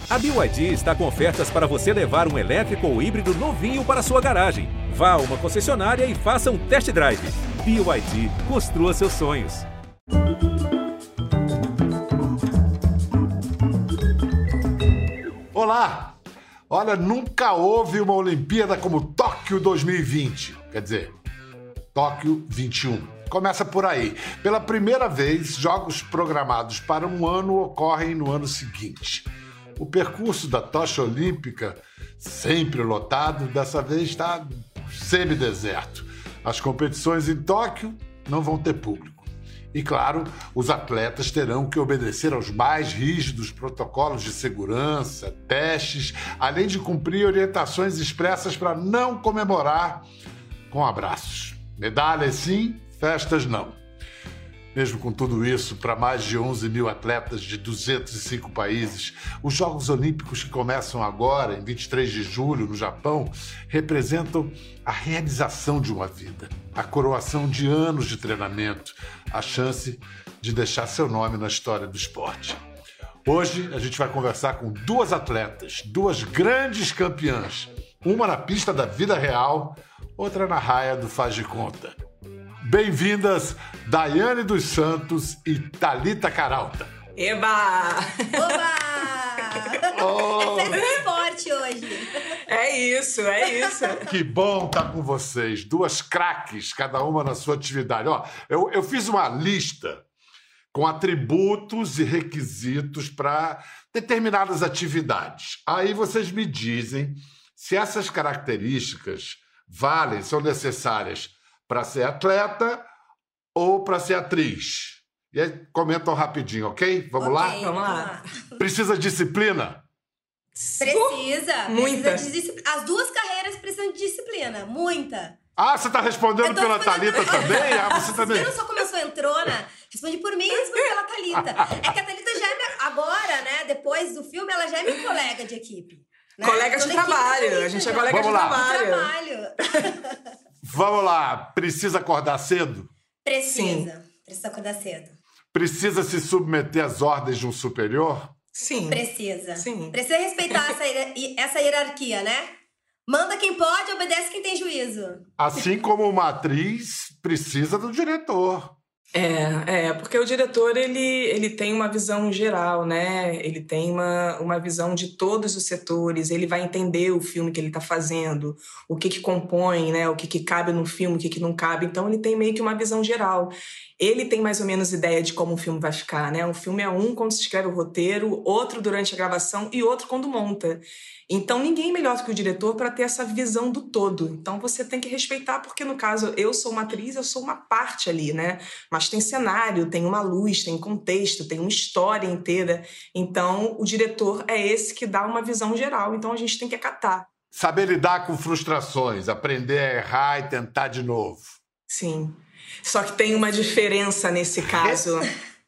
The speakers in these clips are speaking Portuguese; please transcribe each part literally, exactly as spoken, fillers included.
A B Y D está com ofertas para você levar um elétrico ou híbrido novinho para sua garagem. Vá a uma concessionária e faça um test drive. B Y D, construa seus sonhos. Olá! Olha, nunca houve uma Olimpíada como Tóquio dois mil e vinte. Quer dizer, Tóquio vinte e um. Começa por aí. Pela primeira vez, jogos programados para um ano ocorrem no ano seguinte. O percurso da tocha olímpica, sempre lotado, dessa vez está semideserto. As competições em Tóquio não vão ter público. E, claro, os atletas terão que obedecer aos mais rígidos protocolos de segurança, testes, além de cumprir orientações expressas para não comemorar com abraços. Medalhas sim, festas não. Mesmo com tudo isso, para mais de onze mil atletas de duzentos e cinco países, os Jogos Olímpicos que começam agora, em vinte e três de julho, no Japão, representam a realização de uma vida, a coroação de anos de treinamento, a chance de deixar seu nome na história do esporte. Hoje, a gente vai conversar com duas atletas, duas grandes campeãs, uma na pista da vida real, outra na raia do faz de conta. Bem-vindas, Daiane dos Santos e Thalita Caralta. Eba! Oba! Oh. É festa do esporte hoje. É isso, é isso. Que bom estar com vocês, duas craques, cada uma na sua atividade. Ó, eu, eu fiz uma lista com atributos e requisitos para determinadas atividades. Aí vocês me dizem se essas características valem, são necessárias para ser atleta ou para ser atriz. E aí comentam rapidinho, ok? Vamos Ok, lá? Vamos lá. Precisa de disciplina? Precisa. Muita. Precisa de disci- As duas carreiras precisam de disciplina. Muita. Ah, você está respondendo Eu tô pela respondendo Thalita por- também? Ah, você também. Você não só como eu sou entrona, respondi por mim e respondi pela Thalita. É que a Thalita já é minha... Agora, né, depois do filme, ela já é minha colega de equipe. Né? Colega de Toda equipe trabalho. Thalita A gente é já. colega Vamos de lá. trabalho. Trabalho. Vamos lá. Precisa acordar cedo? Precisa. Precisa acordar cedo. Precisa se submeter às ordens de um superior? Sim. Precisa. Sim. Precisa respeitar essa, hier- essa hierarquia, né? Manda quem pode, obedece quem tem juízo. Assim como uma atriz precisa do diretor. É, é, porque o diretor, ele, ele tem uma visão geral, né? Ele tem uma, uma visão de todos os setores, ele vai entender o filme que ele está fazendo, o que que compõe, né? O que que cabe no filme, o que que não cabe. Então, ele tem meio que uma visão geral. Ele tem mais ou menos ideia de como o filme vai ficar, né? Um filme é um quando se escreve o roteiro, outro durante a gravação e outro quando monta. Então, ninguém é melhor do que o diretor para ter essa visão do todo. Então, você tem que respeitar, porque, no caso, eu sou uma atriz, eu sou uma parte ali, né? Mas tem cenário, tem uma luz, tem contexto, tem uma história inteira. Então, o diretor é esse que dá uma visão geral. Então, a gente tem que acatar. Saber lidar com frustrações, aprender a errar e tentar de novo. Sim. Só que tem uma diferença nesse caso.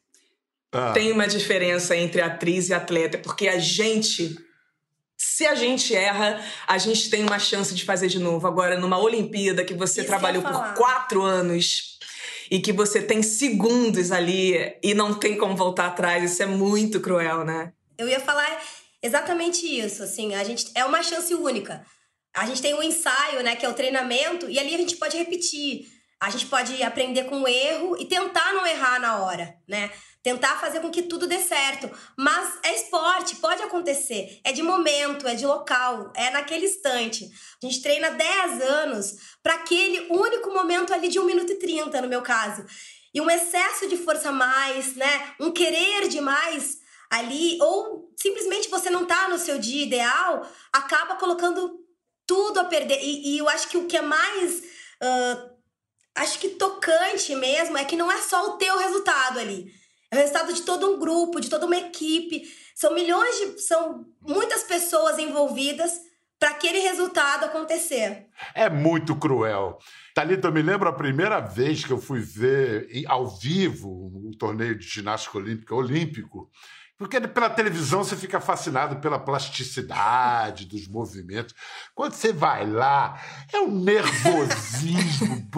Ah. Tem uma diferença entre atriz e atleta, porque a gente... Se a gente erra, a gente tem uma chance de fazer de novo. Agora, numa Olimpíada que você Isso trabalhou que eu ia por falar. quatro anos e que você tem segundos ali e não tem como voltar atrás, isso é muito cruel, né? Eu ia falar exatamente isso, assim, a gente é uma chance única. A gente tem um ensaio, né, que é o treinamento, e ali a gente pode repetir. A gente pode aprender com o erro e tentar não errar na hora, né? Tentar fazer com que tudo dê certo. Mas é esporte, pode acontecer. É de momento, é de local, é naquele instante. A gente treina dez anos para aquele único momento ali de um minuto e trinta, no meu caso. E um excesso de força a mais, né? Um querer demais ali, ou simplesmente você não tá no seu dia ideal, acaba colocando tudo a perder. E, e eu acho que o que é mais... Uh, acho que tocante mesmo é que não é só o teu resultado ali. É o resultado de todo um grupo, de toda uma equipe. São milhões de... São muitas pessoas envolvidas para aquele resultado acontecer. É muito cruel. Thalita, eu me lembro a primeira vez que eu fui ver em- ao vivo um torneio de ginástica olímpica olímpico, porque pela televisão você fica fascinado pela plasticidade dos movimentos. Quando você vai lá, é um nervosismo brutal.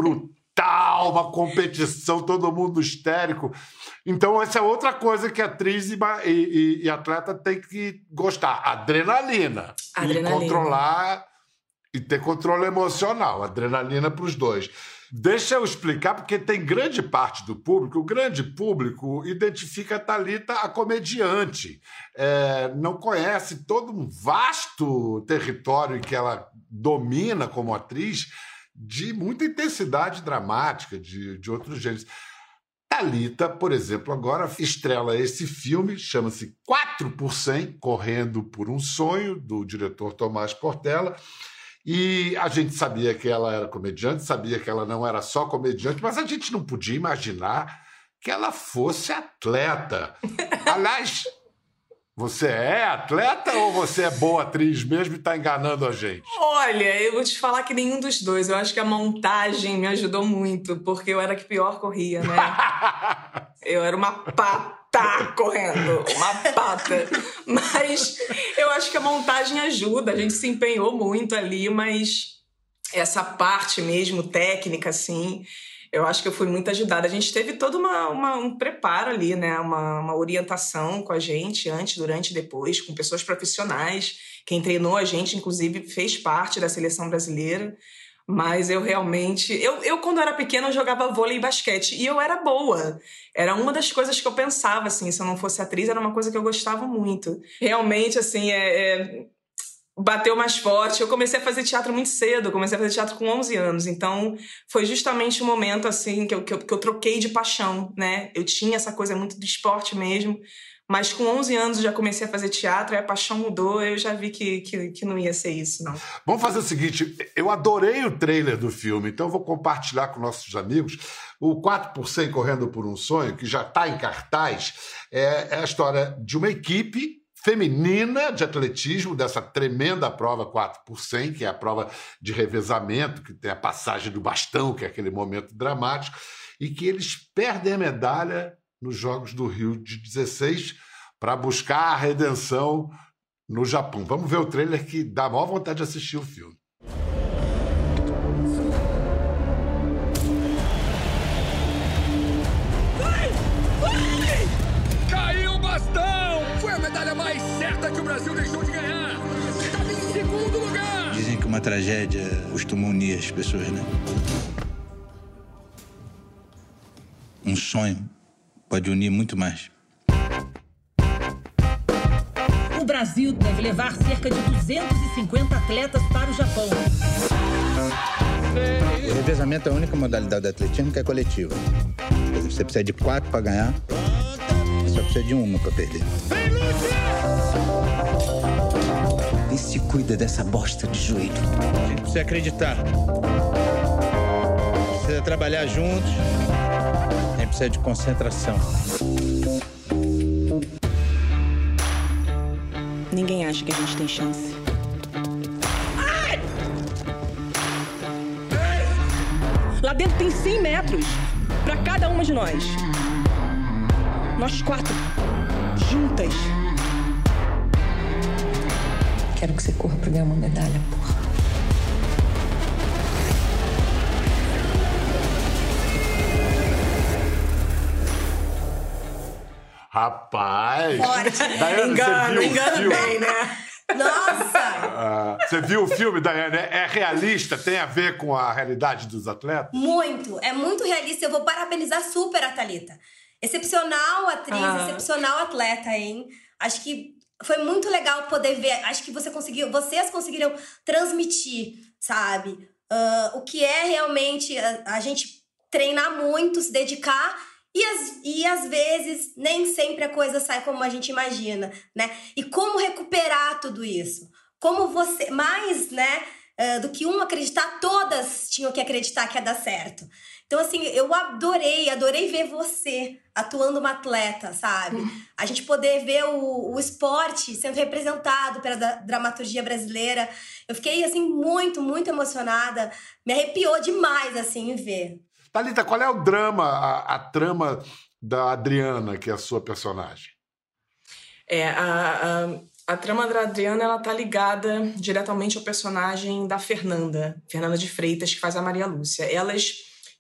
tal, uma competição, todo mundo histérico. Então, essa é outra coisa que a atriz e, e, e atleta tem que gostar. Adrenalina. Adrenalina. E controlar, e ter controle emocional. Adrenalina para os dois. Deixa eu explicar, porque tem grande parte do público, o grande público identifica a Thalita a comediante. É, não conhece todo um vasto território que ela domina como atriz de muita intensidade dramática, de, de outros gêneros. Thalita, por exemplo, agora estrela esse filme, chama-se quatro por cem, Correndo por um Sonho, do diretor Tomás Portela. E a gente sabia que ela era comediante, sabia que ela não era só comediante, mas a gente não podia imaginar que ela fosse atleta. Aliás, você é atleta ou você é boa atriz mesmo e está enganando a gente? Olha, eu vou te falar que nenhum dos dois. Eu acho que a montagem me ajudou muito, porque eu era a que pior corria, né? Eu era uma pata correndo, uma pata. Mas eu acho que a montagem ajuda. A gente se empenhou muito ali, mas essa parte mesmo técnica, assim, eu acho que eu fui muito ajudada. A gente teve todo uma, uma, um preparo ali, né? Uma, uma orientação com a gente, antes, durante e depois, com pessoas profissionais. Quem treinou a gente, inclusive, fez parte da seleção brasileira. Mas eu realmente... Eu, eu, quando era pequena, eu jogava vôlei e basquete. E eu era boa. Era uma das coisas que eu pensava, assim. Se eu não fosse atriz, era uma coisa que eu gostava muito. Realmente, assim, é... é... bateu mais forte. Eu comecei a fazer teatro muito cedo. Eu comecei a fazer teatro com onze anos. Então, foi justamente o momento, assim, que eu, que eu, que eu troquei de paixão, né? Eu tinha essa coisa muito do esporte mesmo. Mas com onze anos eu já comecei a fazer teatro e a paixão mudou. Eu já vi que, que, que não ia ser isso, não. Vamos fazer o seguinte. Eu adorei o trailer do filme, então eu vou compartilhar com nossos amigos. O quatro por cem Correndo por um Sonho, que já está em cartaz, é a história de uma equipe feminina de atletismo, dessa tremenda prova quatro por cem, que é a prova de revezamento, que tem a passagem do bastão, que é aquele momento dramático, e que eles perdem a medalha nos Jogos do Rio de dezesseis para buscar a redenção no Japão. Vamos ver o trailer que dá a maior vontade de assistir o filme. Vai! Vai! Caiu o bastão! Foi a medalha mais certa que o Brasil deixou de ganhar! Estava em segundo lugar! Dizem que uma tragédia costuma unir as pessoas, né? Um sonho pode unir muito mais. O Brasil deve levar cerca de duzentos e cinquenta atletas para o Japão. O revezamento é a única modalidade de atletismo que é coletiva. Você precisa de quatro para ganhar, você só precisa de uma para perder. E se cuida dessa bosta de joelho. A gente precisa acreditar. Precisa trabalhar juntos. A gente precisa de concentração. Ninguém acha que a gente tem chance. Ai! Lá dentro tem cem metros para cada uma de nós. Nós quatro, juntas. Quero que você corra pra ganhar uma medalha, porra. Rapaz! Daiane, engano, engano bem, né? Nossa! Uh, você viu o filme, Daiane? É realista? Tem a ver com a realidade dos atletas? Muito! É muito realista. Eu vou parabenizar super a Thalita. Excepcional atriz, ah. excepcional atleta, hein? Acho que foi muito legal poder ver. Acho que você conseguiu, vocês conseguiram transmitir, sabe? Uh, o que é realmente a, a gente treinar muito, se dedicar. E, as, e às vezes nem sempre a coisa sai como a gente imagina, né? E como recuperar tudo isso? Como você, mais, né, uh, do que um acreditar, todas tinham que acreditar que ia dar certo. Então, assim, eu adorei, adorei ver você atuando uma atleta, sabe? A gente poder ver o, o esporte sendo representado pela dramaturgia brasileira. Eu fiquei, assim, muito, muito emocionada. Me arrepiou demais, assim, em ver. Thalita, qual é o drama, a, a trama da Adriana, que é a sua personagem? É, a, a, a trama da Adriana, ela tá ligada diretamente ao personagem da Fernanda, Fernanda de Freitas, que faz a Maria Lúcia. Elas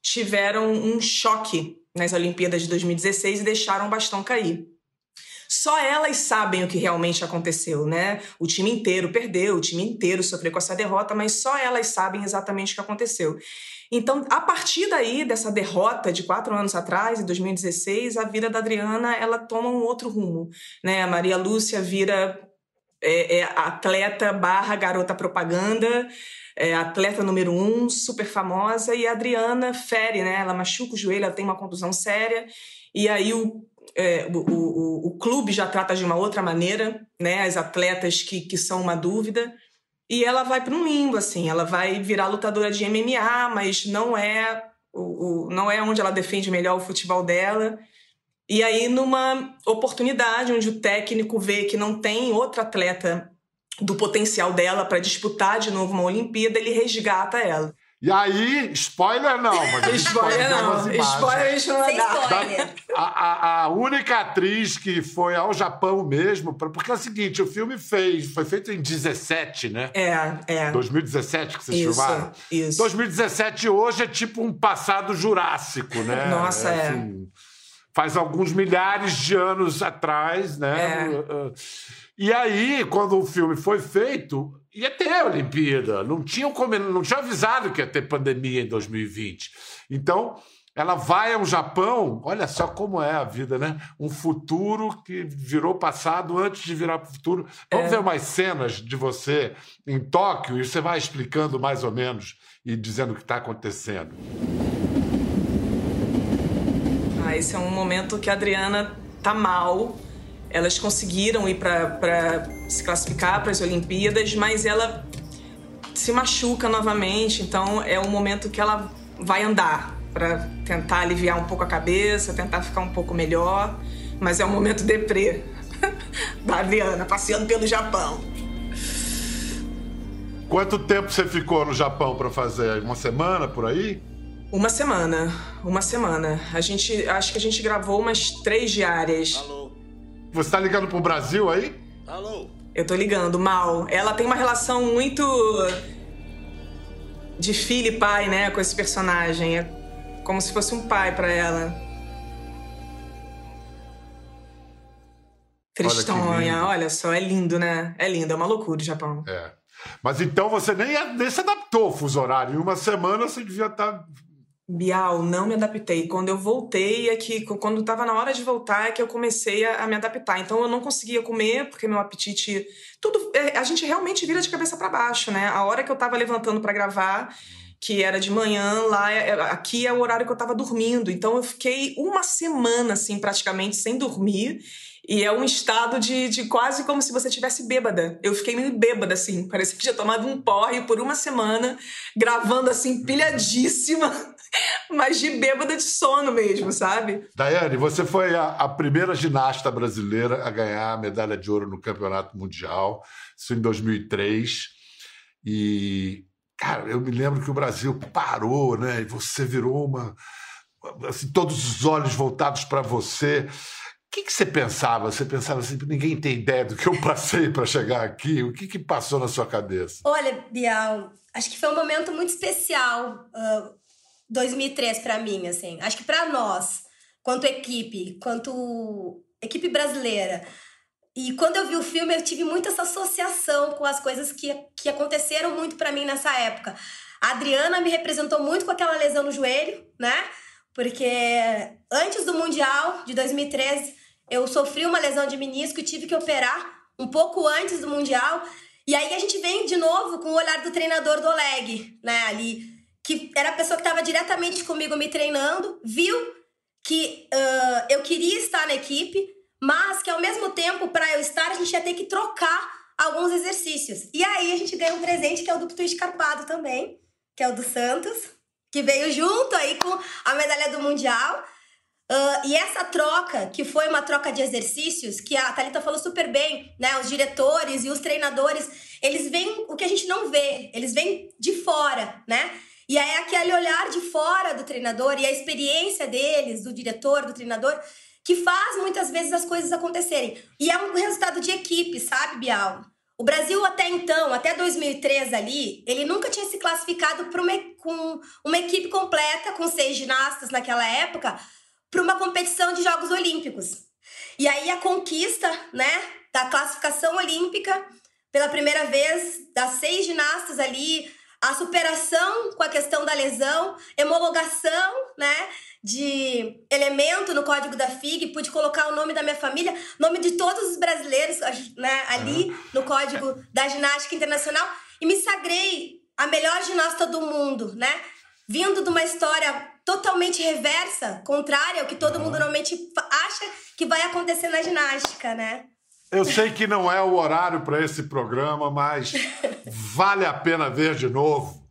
tiveram um choque nas Olimpíadas de dois mil e dezesseis e deixaram o bastão cair. Só elas sabem o que realmente aconteceu, né? O time inteiro perdeu, o time inteiro sofreu com essa derrota, mas só elas sabem exatamente o que aconteceu. Então, a partir daí, dessa derrota de quatro anos atrás, em dois mil e dezesseis, a vida da Adriana, ela toma um outro rumo, né? A Maria Lúcia vira é, é, atleta barra garota propaganda, é, atleta número um, super famosa, e a Adriana fere, né? Ela machuca o joelho, ela tem uma contusão séria, e aí o, é, o, o, o clube já trata de uma outra maneira, né? As atletas que, que são uma dúvida. E ela vai para um limbo, assim, ela vai virar lutadora de M M A, mas não é, o, o, não é onde ela defende melhor o futebol dela. E aí, numa oportunidade onde o técnico vê que não tem outra atleta do potencial dela para disputar de novo uma Olimpíada, ele resgata ela. E aí, spoiler não, mas a gente spoiler não, spoiler a gente não vai dar. Spoiler. A, a, a única atriz que foi ao Japão mesmo, porque é o seguinte, o filme fez, foi feito em dezessete, né? É, é. dois mil e dezessete que vocês isso, filmaram? Isso. dois mil e dezessete hoje é tipo um passado jurássico, né? Nossa, é. Assim, faz alguns milhares de anos atrás, né? É. E aí, quando o filme foi feito, ia ter a Olimpíada. Não tinham, como, não tinha avisado que ia ter pandemia em dois mil e vinte. Então, ela vai ao Japão, olha só como é a vida, né? Um futuro que virou passado antes de virar futuro. Vamos é. ver umas cenas de você em Tóquio e você vai explicando mais ou menos e dizendo o que está acontecendo. Ah, esse é um momento que a Adriana tá mal. Elas conseguiram ir para se classificar para as Olimpíadas, mas ela se machuca novamente. Então é um momento que ela vai andar para tentar aliviar um pouco a cabeça, tentar ficar um pouco melhor. Mas é um momento deprê da Adriana, passeando pelo Japão. Quanto tempo você ficou no Japão para fazer? Uma semana, por aí? Uma semana, uma semana. A gente, acho que a gente gravou umas três diárias. Alô? Você tá ligando pro Brasil aí? Alô? Eu tô ligando, mal. Ela tem uma relação muito de filho e pai, né, com esse personagem. É como se fosse um pai pra ela. Tristonha, olha, olha só, é lindo, né? É lindo, é uma loucura o Japão. É. Mas então você nem, nem se adaptou ao fuso horário. Em uma semana você devia estar... Bial, não me adaptei. Quando eu voltei, é que, quando estava na hora de voltar, é que eu comecei a, a me adaptar. Então eu não conseguia comer, porque meu apetite... Tudo, a gente realmente vira de cabeça para baixo, né? A hora que eu estava levantando para gravar, que era de manhã, lá, aqui é o horário que eu estava dormindo. Então eu fiquei uma semana, assim, praticamente, sem dormir. E é um estado de, de quase como se você estivesse bêbada. Eu fiquei meio bêbada, assim. Parecia que tinha tomado um porre por uma semana, gravando, assim, pilhadíssima, mas de bêbada de sono mesmo, sabe? Daiane, você foi a, a primeira ginasta brasileira a ganhar a medalha de ouro no Campeonato Mundial. Isso em dois mil e três. E, cara, eu me lembro que o Brasil parou, né? E você virou uma... Assim, todos os olhos voltados para você... O que, que você pensava? Você pensava assim, ninguém tem ideia do que eu passei para chegar aqui? O que, que passou na sua cabeça? Olha, Bial, acho que foi um momento muito especial, uh, dois mil e três para mim, assim. Acho que para nós, quanto equipe, quanto equipe brasileira. E quando eu vi o filme, eu tive muito essa associação com as coisas que, que aconteceram muito para mim nessa época. A Adriana me representou muito com aquela lesão no joelho, né? Porque antes do Mundial de dois mil e treze, eu sofri uma lesão de menisco e tive que operar um pouco antes do Mundial. E aí a gente vem de novo com o olhar do treinador do Oleg, né, ali, que era a pessoa que estava diretamente comigo me treinando, viu que uh, eu queria estar na equipe, mas que ao mesmo tempo, para eu estar, a gente ia ter que trocar alguns exercícios. E aí a gente ganha um presente que é o duplo twist carpado também, que é o do Santos, que veio junto aí com a medalha do Mundial. Uh, e essa troca, que foi uma troca de exercícios, que a Thalita falou super bem, né? Os diretores e os treinadores, eles veem o que a gente não vê, eles vêm de fora, né? E aí é aquele olhar de fora do treinador e a experiência deles, do diretor, do treinador, que faz muitas vezes as coisas acontecerem. E é um resultado de equipe, sabe, Bial? O Brasil até então, até dois mil e três ali, ele nunca tinha se classificado para uma, com uma equipe completa, com seis ginastas naquela época, para uma competição de Jogos Olímpicos. E aí a conquista, né, da classificação olímpica, pela primeira vez, das seis ginastas ali, a superação com a questão da lesão, homologação, né, de elemento no código da F I G, pude colocar o nome da minha família, nome de todos os brasileiros, né, ali no código da ginástica internacional, e me sagrei a melhor ginasta do mundo, né, vindo de uma história totalmente reversa, contrária ao que todo mundo normalmente acha que vai acontecer na ginástica, né. Eu sei que não é o horário para esse programa, mas vale a pena ver de novo.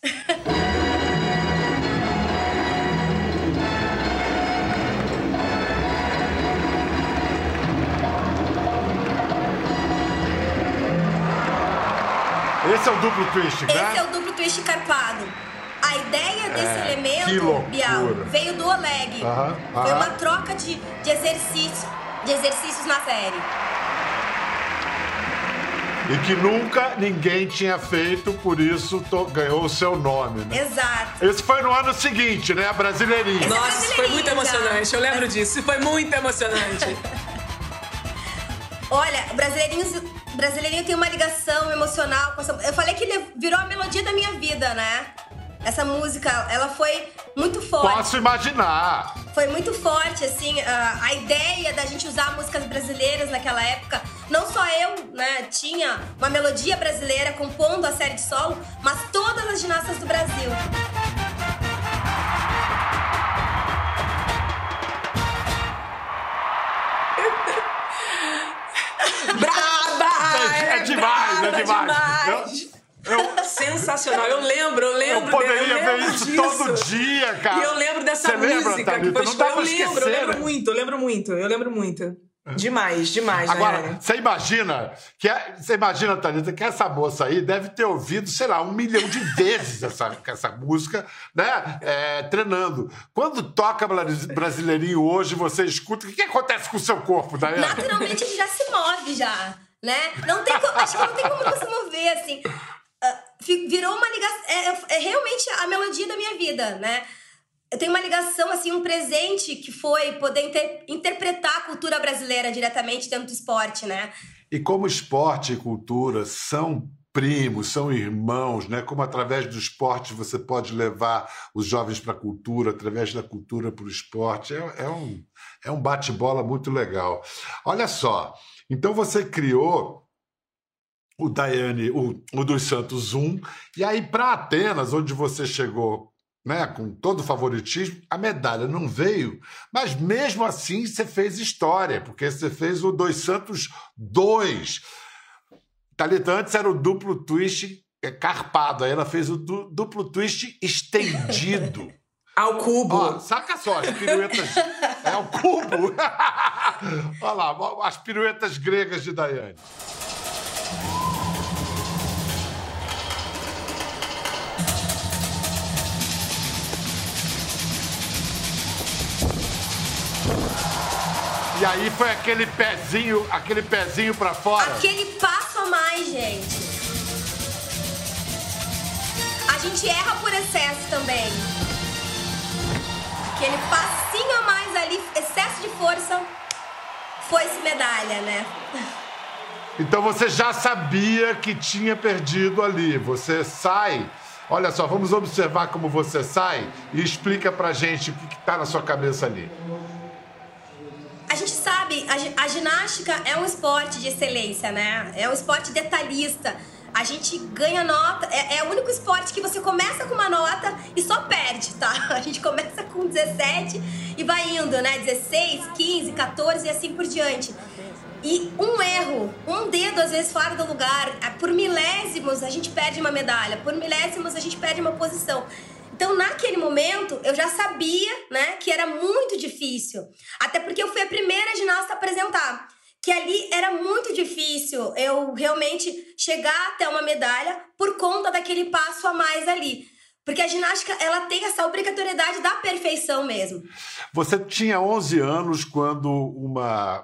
Esse é o duplo twist, né? Esse é o duplo twist carpado. A ideia desse é, elemento, Bial, veio do Oleg. Aham, Foi aham. uma troca de, de, exercício, de exercícios na série. E que nunca ninguém tinha feito, por isso to- ganhou o seu nome, né? Exato. Esse foi no ano seguinte, né? A Brasileirinha. Nossa, isso foi muito emocionante. Eu lembro disso. Isso foi muito emocionante. Olha, Brasileirinhos, Brasileirinho tem uma ligação emocional com essa... Eu falei que ele virou a melodia da minha vida, né? Essa música, ela foi muito forte. Posso imaginar. Foi muito forte, assim, a, a ideia da gente usar músicas brasileiras naquela época. Não só eu, né, tinha uma melodia brasileira compondo a série de solo, mas todas as ginastas do Brasil. Braba! É, é demais, braba, é demais. demais. Eu, eu, Sensacional. Eu lembro, eu lembro. eu poderia eu ver lembro isso disso. todo dia, cara. E eu lembro dessa Você música. lembra, Thalita? Que foi, Não dá eu pra lembro, esquecer, eu lembro né? muito, eu lembro muito, eu lembro muito. Demais, demais, Agora, né? você imagina, que é- você imagina, Thalita, que essa moça aí deve ter ouvido, sei lá, um milhão de vezes essa, essa música, né? É, treinando. Quando toca Brasileirinho hoje, você escuta, o que, que acontece com o seu corpo, Daiane? Naturalmente ele já se move já, né? Não tem como, acho que não tem como não se mover, assim. Uh, fi- virou uma ligação... É, é realmente a melodia da minha vida, né? Eu tenho uma ligação, assim, um presente que foi poder inter- interpretar a cultura brasileira diretamente dentro do esporte, né? E como esporte e cultura são primos, são irmãos, né? Como através do esporte você pode levar os jovens para a cultura, através da cultura para o esporte. É, é um, é um bate-bola muito legal. Olha só, então você criou o Daiane, o, o dos Santos um, e aí para Atenas, onde você chegou, né, com todo o favoritismo, a medalha não veio, mas mesmo assim você fez história, porque você fez o Dos Santos dois. Thalita, antes era o duplo twist carpado, aí ela fez o du- duplo twist estendido. Ao cubo. Ó, saca só, as piruetas... É o cubo. Olha lá, as piruetas gregas de Daiane. E aí foi aquele pezinho, aquele pezinho pra fora. Aquele passo a mais, gente. A gente erra por excesso também. Aquele passinho a mais ali, excesso de força, foi-se medalha, né? Então você já sabia que tinha perdido ali. Você sai... Olha só, vamos observar como você sai e explica pra gente o que, que tá na sua cabeça ali. A gente sabe, a, gi- a ginástica é um esporte de excelência, né? É um esporte detalhista. A gente ganha nota, é, é o único esporte que você começa com uma nota e só perde, tá? A gente começa com dezessete e vai indo, né? dezesseis, quinze, quatorze e assim por diante. E um erro, um dedo às vezes fora do lugar, por milésimos a gente perde uma medalha, por milésimos a gente perde uma posição. Então, naquele momento, eu já sabia, né, que era muito difícil. Até porque eu fui a primeira ginasta a apresentar. Que ali era muito difícil eu realmente chegar até uma medalha por conta daquele passo a mais ali. Porque a ginástica, ela tem essa obrigatoriedade da perfeição mesmo. Você tinha onze anos quando uma,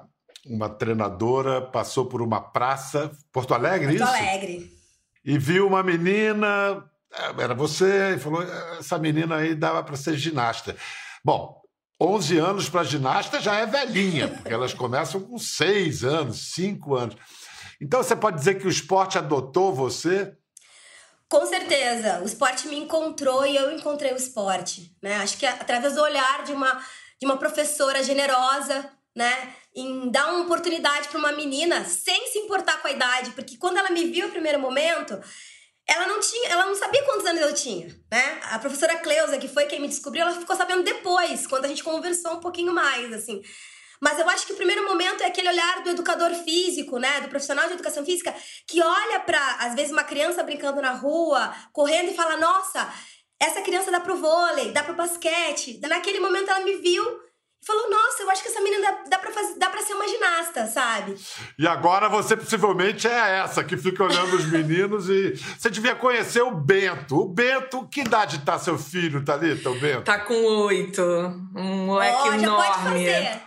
uma treinadora passou por uma praça, Porto Alegre, Porto isso? Porto Alegre. E viu uma menina, era você, e falou, essa menina aí dava para ser ginasta. Bom, onze anos para ginasta já é velhinha, porque elas começam com seis anos, cinco anos. Então você pode dizer que o esporte adotou você? Com certeza, o esporte me encontrou e eu encontrei o esporte, né? Acho que através do olhar de uma, de uma professora generosa, né? Em dar uma oportunidade para uma menina sem se importar com a idade, porque quando ela me viu no primeiro momento, ela não tinha, ela não sabia quantos anos eu tinha, né? A professora Cleusa, que foi quem me descobriu, ela ficou sabendo depois, quando a gente conversou um pouquinho mais, assim. Mas eu acho que o primeiro momento é aquele olhar do educador físico, né? Do profissional de educação física, que olha pra, às vezes, uma criança brincando na rua, correndo e fala, nossa, essa criança dá pro vôlei, dá pro basquete. Naquele momento ela me viu e falou, nossa, eu acho que essa menina dá, dá, pra, fazer, dá pra ser uma ginasta, sabe? E agora você possivelmente é essa que fica olhando os meninos e... Você devia conhecer o Bento. O Bento, que idade tá seu filho, Thalita, o Bento? Tá com oito. Um moleque oh, já enorme. Pode fazer.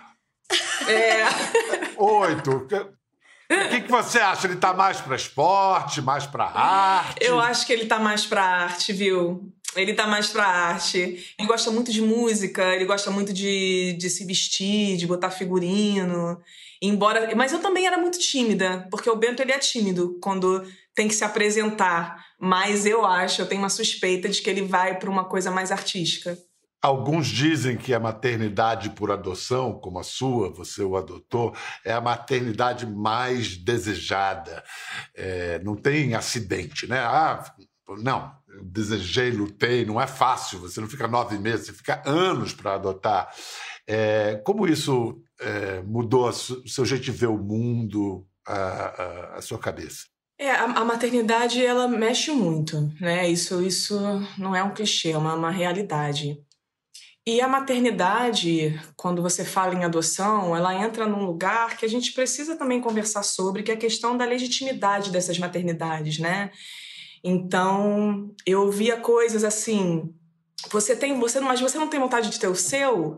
É. Oito. O que, que você acha? Ele tá mais pra esporte, mais pra arte? Eu acho que ele tá mais pra arte, viu? Ele tá mais pra arte. Ele gosta muito de música, ele gosta muito de, de se vestir, de botar figurino. Embora... Mas eu também era muito tímida, porque o Bento ele é tímido quando tem que se apresentar. Mas eu acho, eu tenho uma suspeita de que ele vai pra uma coisa mais artística. Alguns dizem que a maternidade por adoção, como a sua, você o adotou, é a maternidade mais desejada. É, não tem acidente, né? Ah, não, eu desejei, lutei, não é fácil, você não fica nove meses, você fica anos para adotar. É, como isso é, mudou o seu jeito de ver o mundo, a, a, a sua cabeça? É, a, a maternidade, ela mexe muito, né? Isso, isso não é um clichê, é uma, uma realidade. E a maternidade, quando você fala em adoção, ela entra num lugar que a gente precisa também conversar sobre, que é a questão da legitimidade dessas maternidades, né? Então, eu via coisas assim, você tem, você, mas você não tem vontade de ter o seu?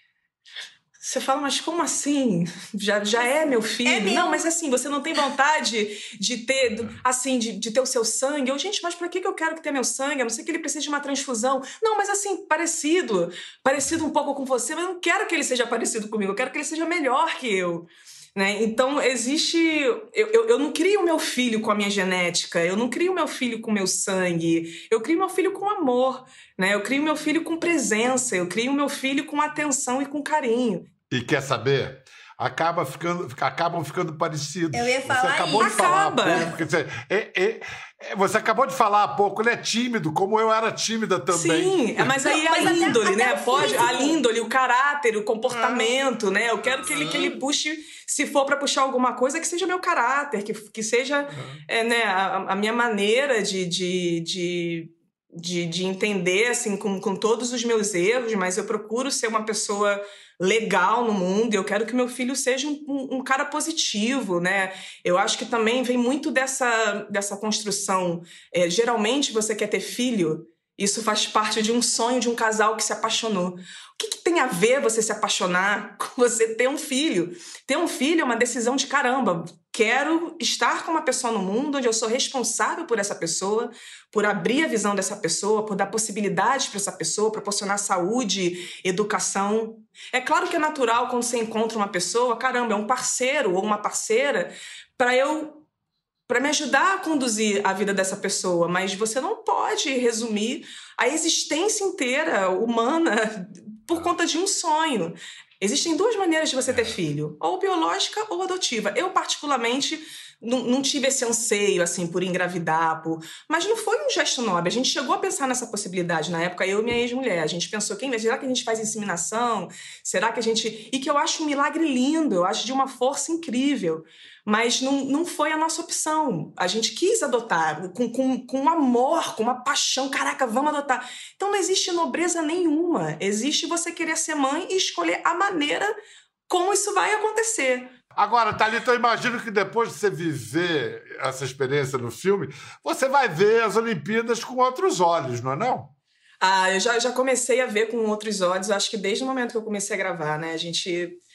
Você fala, mas como assim? Já, já é meu filho? É meu. Não, mas assim, você não tem vontade de ter, assim, de, de ter o seu sangue? Eu, gente, mas pra que eu quero que tenha meu sangue? A não ser que ele precise de uma transfusão. Não, mas assim, parecido. Parecido um pouco com você, mas eu não quero que ele seja parecido comigo. Eu quero que ele seja melhor que eu. Né? Então, existe... Eu, eu, eu não crio meu filho com a minha genética. Eu não crio meu filho com o meu sangue. Eu crio meu filho com amor. Né? Eu crio meu filho com presença. Eu crio meu filho com atenção e com carinho. E quer saber? Acaba ficando, acabam ficando parecidos. Eu ia falar Você acabou isso. de falar Acaba. há pouco. Quer dizer, é, é, é, você acabou de falar há pouco, ele é tímido, como eu era tímida também. Sim, mas aí Não, a mas índole, até, né? até Pode, a índole, o caráter, o comportamento, ah. né? Eu quero que ele, que ele puxe, se for para puxar alguma coisa, que seja meu caráter, que, que seja ah. é, né, a, a minha maneira de... de, de De, de entender, assim, com, com todos os meus erros, mas eu procuro ser uma pessoa legal no mundo, eu quero que meu filho seja um, um, um cara positivo, né? Eu acho que também vem muito dessa, dessa construção. É, geralmente, você quer ter filho, isso faz parte de um sonho de um casal que se apaixonou. O que, que tem a ver você se apaixonar com você ter um filho? Ter um filho é uma decisão de caramba. Quero estar com uma pessoa no mundo onde eu sou responsável por essa pessoa, por abrir a visão dessa pessoa, por dar possibilidades para essa pessoa, proporcionar saúde, educação. É claro que é natural quando você encontra uma pessoa, caramba, é um parceiro ou uma parceira, para eu... para me ajudar a conduzir a vida dessa pessoa, mas você não pode resumir a existência inteira humana por conta de um sonho. Existem duas maneiras de você ter filho, ou biológica ou adotiva. Eu, particularmente, não, não tive esse anseio, assim, por engravidar, por... mas não foi um gesto nobre. A gente chegou a pensar nessa possibilidade na época, eu e minha ex-mulher. A gente pensou, quem, será que a gente faz inseminação? Será que a gente... E que eu acho um milagre lindo, eu acho de uma força incrível. Mas não, não foi a nossa opção. A gente quis adotar com, com, com amor, com uma paixão. Caraca, vamos adotar. Então não existe nobreza nenhuma. Existe você querer ser mãe e escolher a maneira como isso vai acontecer. Agora, Thalita, eu imagino que depois de você viver essa experiência no filme, você vai ver as Olimpíadas com outros olhos, não é não? Ah, eu já, já comecei a ver com outros olhos, acho que desde o momento que eu comecei a gravar, né? A gente...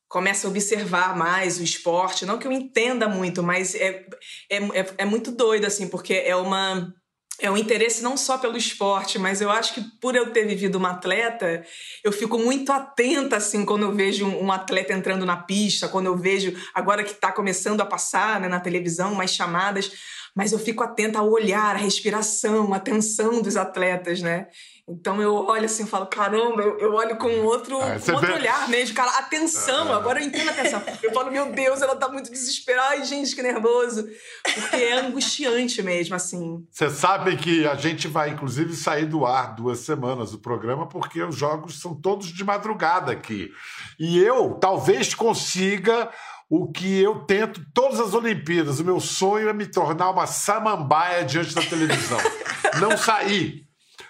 começa a observar mais o esporte. Não que eu entenda muito, mas é, é, é, é muito doido, assim, porque é uma... É um interesse não só pelo esporte, mas eu acho que por eu ter vivido uma atleta, eu fico muito atenta, assim, quando eu vejo um atleta entrando na pista, quando eu vejo, agora que está começando a passar, né, na televisão, mais chamadas, mas eu fico atenta ao olhar, à respiração, à tensão dos atletas, né? Então eu olho assim e falo, caramba, eu, eu olho com outro, ah, com outro vê... olhar mesmo, cara, atenção, ah, agora eu entendo a atenção. Eu falo, meu Deus, ela tá muito desesperada, ai gente, que nervoso. Porque é angustiante mesmo, assim. Você sabe que a gente vai, inclusive, sair do ar duas semanas o programa, porque os jogos são todos de madrugada aqui. E eu talvez consiga o que eu tento todas as Olimpíadas. O meu sonho é me tornar uma samambaia diante da televisão. Não sair.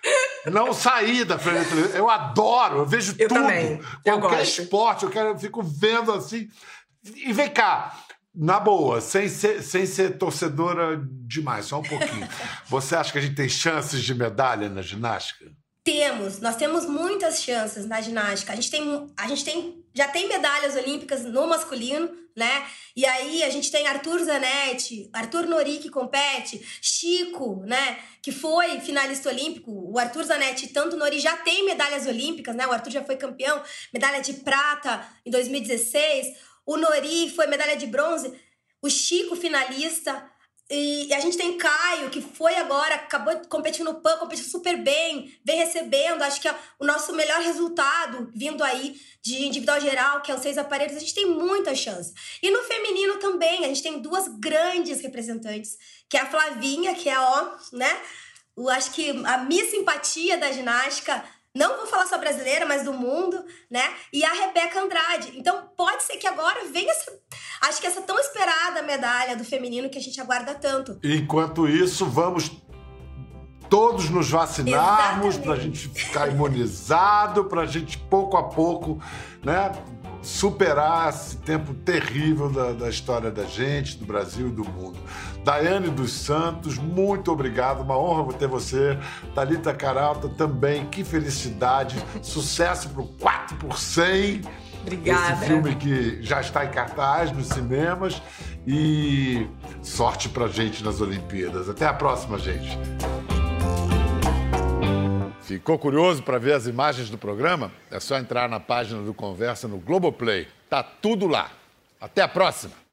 Não sair da frente da televisão. Eu adoro, eu vejo eu tudo. Também. Eu Qualquer gosto. esporte, eu, quero, eu fico vendo assim. E vem cá, na boa, sem ser, sem ser torcedora demais, só um pouquinho. Você acha que a gente tem chances de medalha na ginástica? Temos, nós temos muitas chances na ginástica. A gente tem, a gente tem, já tem medalhas olímpicas no masculino, né? E aí a gente tem Arthur Zanetti, Arthur Nori que compete, Chico, né? Que foi finalista olímpico. O Arthur Zanetti, tanto o Nori já tem medalhas olímpicas, né? O Arthur já foi campeão, medalha de prata em dois mil e dezesseis. O Nori foi medalha de bronze. O Chico finalista. E a gente tem Caio, que foi agora, acabou de competir no P A N, competiu super bem, vem recebendo, acho que é o nosso melhor resultado, vindo aí de individual geral, que é os seis aparelhos, a gente tem muita chance. E no feminino também, a gente tem duas grandes representantes, que é a Flavinha, que é, ó, né, eu acho que a Miss Simpatia da ginástica, não vou falar só brasileira, mas do mundo, né? E a Rebeca Andrade. Então, pode ser que agora venha essa... Acho que essa tão esperada medalha do feminino que a gente aguarda tanto. Enquanto isso, vamos todos nos vacinarmos para a gente ficar imunizado, para a gente, pouco a pouco, né, superar esse tempo terrível da, da história da gente, do Brasil e do mundo. Daiane dos Santos, muito obrigado, uma honra ter você. Thalita Caralta também, que felicidade, sucesso pro quatro por cem. Obrigada. Esse filme que já está em cartaz nos cinemas e sorte pra gente nas Olimpíadas. Até a próxima, gente. Ficou curioso para ver as imagens do programa? É só entrar na página do Conversa no Globoplay. Tá tudo lá. Até a próxima!